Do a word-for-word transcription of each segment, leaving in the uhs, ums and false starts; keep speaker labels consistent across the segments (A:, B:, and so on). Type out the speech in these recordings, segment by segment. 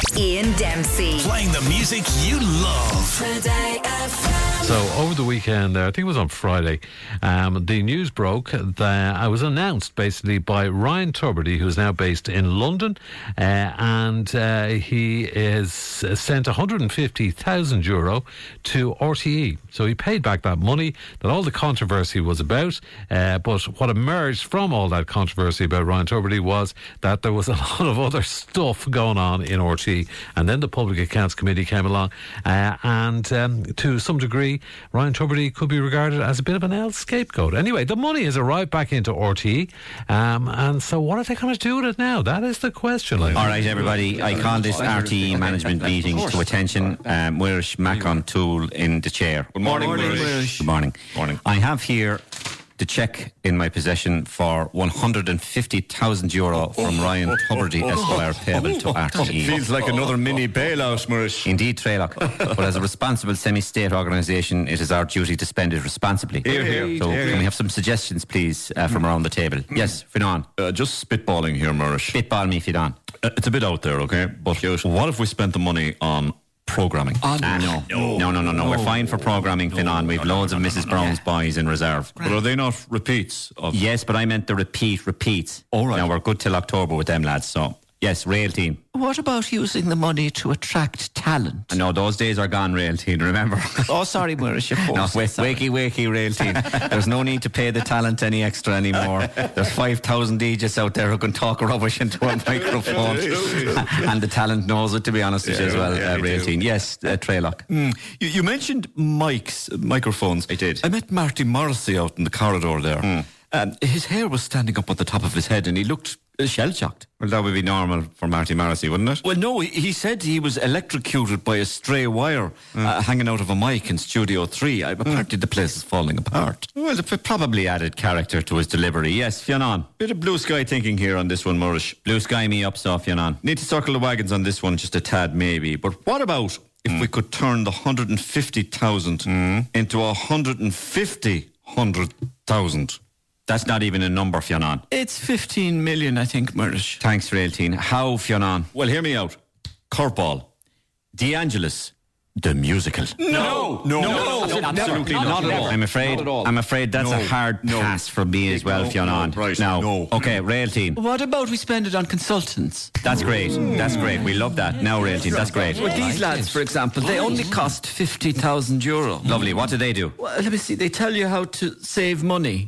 A: Ian Dempsey.
B: Playing the music you love.
A: Today F M.
C: So over the weekend, uh, I think it was on Friday, um, the news broke that I was announced basically by Ryan Tubridy, who is now based in London, uh, and uh, he is sent one hundred fifty thousand euro to R T E. So he paid back that money that all the controversy was about. Uh, but what emerged from all that controversy about Ryan Tubridy was that there was a lot of other stuff going on in R T E. And then the Public Accounts Committee came along, uh, and um, to some degree, Ryan Tubridy could be regarded as a bit of an L scapegoat. Anyway, the money has arrived back into R T E, um, and so what are they going to do with it now? That is the question.
D: All right, everybody, I call this R T E management meeting to attention. Um, Muirish Macon Tool in the chair.
E: Good morning, Muirish.
D: Good morning.
E: Morning.
D: I have here the cheque in my possession for one hundred fifty thousand euro from Ryan Tubridy Esquire payable to R T E.
E: Feels like another mini bailout, Muirish.
D: Indeed, Trailock. But as a responsible semi-state organisation, it is our duty to spend it responsibly.
E: Here, here.
D: So
E: Here,
D: can
E: here.
D: we have some suggestions, please, uh, from around the table? Yes, Finan.
E: Uh, just spitballing here, Muirish.
D: Spitball me, Finan.
E: Uh, it's a bit out there, okay? But what if we spent the money on programming?
D: Ah, no. No, no, no, no, no. We're fine for programming, Finan. We've loads of Missus Brown's boys in reserve.
E: But are they not repeats of...
D: Yes, but I meant the repeat repeats.
E: All right.
D: Now, we're good till October with them, lads. So, yes, Rail Team.
F: What about using the money to attract talent?
D: No, those days are gone, Rail Team, remember?
F: Oh, sorry, Muirish, of
D: No,
F: course.
D: wa- wakey, wakey, Rail Team. There's no need to pay the talent any extra anymore. There's five thousand D Js out there who can talk rubbish into a microphone. And the talent knows it, to be honest with you, as well,
E: yeah,
D: uh,
E: we
D: Rail
E: do.
D: Team. Yes, uh, Trailock.
E: Mm. You, you mentioned mics, uh, microphones.
D: I did.
E: I met Marty Morrissey out in the corridor there.
D: Mm.
E: Um, his hair was standing up on the top of his head and he looked uh, shell-shocked.
D: Well, that would be normal for Marty Morrissey, wouldn't it?
E: Well, no, he, he said he was electrocuted by a stray wire uh, hanging out of a mic in Studio three. I, apparently the place is falling apart.
D: Well, it probably added character to his delivery. Yes, Fionn.
E: Bit of blue sky thinking here on this one, Murish.
D: Blue sky me up, so Fionn.
E: Need to circle the wagons on this one just a tad, maybe. But what about if we could turn the one hundred fifty thousand into a one hundred fifty hundred thousand?
D: That's not even a number, Fionn.
F: It's fifteen million, I think, Muirish.
D: Thanks, Railteen. How, Fionn?
E: Well, hear me out. Curveball. DeAngelis, the musical.
F: No, no, no, no,
E: absolutely
F: never,
E: not.
F: not at all.
D: I'm afraid.
E: Not at all.
D: I'm afraid that's
E: No,
D: a hard
E: no.
D: pass from me as well,
E: No,
D: Fionn.
E: no, right,
D: Now,
E: no.
D: okay, Railteen.
F: What about we spend it on consultants?
D: That's great. That's great. We love that. Now, Railteen, that's great.
F: Well, these lads, for example, they only cost fifty thousand euro.
D: Lovely. What do they do?
F: Well, let me see. They tell you how to save money.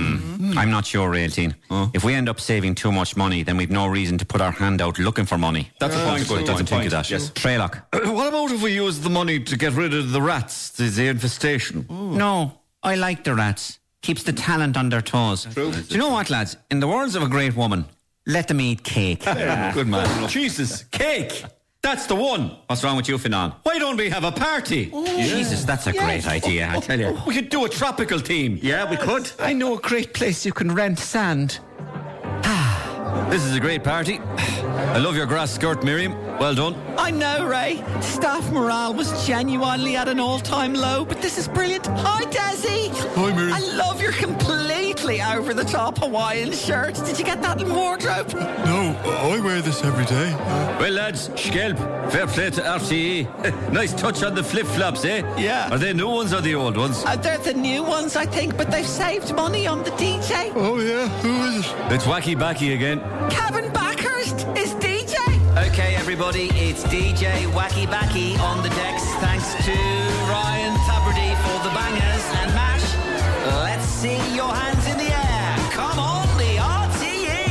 D: I'm not sure, Railteen. If we end up saving too much money, then we've no reason to put our hand out looking for money.
E: That's a point.
D: Good,
E: That's a
D: don't think
E: point.
D: of that.
E: Yes.
D: Trailock.
E: Uh, what about if we use the money to get rid of the rats, the, the infestation?
D: No, I like the rats. Keeps the talent on their toes.
E: True.
D: Do you know what, lads? In the words of a great woman, let them eat cake.
E: Good man. Jesus, cake! That's the one.
D: What's wrong with you, Finan?
E: Why don't we have a party?
D: Jesus, that's a great idea, I tell you.
E: We could do a tropical theme.
D: Yeah, we could.
F: I know a great place you can rent sand.
E: This is a great party. I love your grass skirt, Miriam. Well done.
F: I know, Ray. Staff morale was genuinely at an all-time low, but this is brilliant. Hi, Desi.
E: Hi, Miriam.
F: I love your completely over-the-top Hawaiian shirt. Did you get that in wardrobe?
G: No, I wear this every day.
E: Well, lads, Skelp, fair play to R T E. Nice touch on the flip-flops, eh?
F: Yeah.
E: Are they new ones or the old ones?
F: Uh, they're the new ones, I think, but they've saved money on the D J.
G: Oh yeah, who is it?
E: It's Wacky Backy again.
F: Kevin Backhurst is D J.
D: Okay, everybody, it's D J Wacky Backy on the decks. Thanks to Ryan Tubridy for the bangers and mash. Let's see your hands in the air. Come on, the R T E.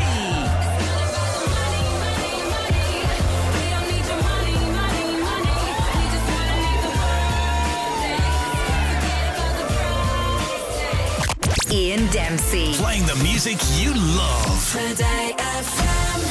A: Ian Dempsey.
B: Playing the music you love.
A: Today F M.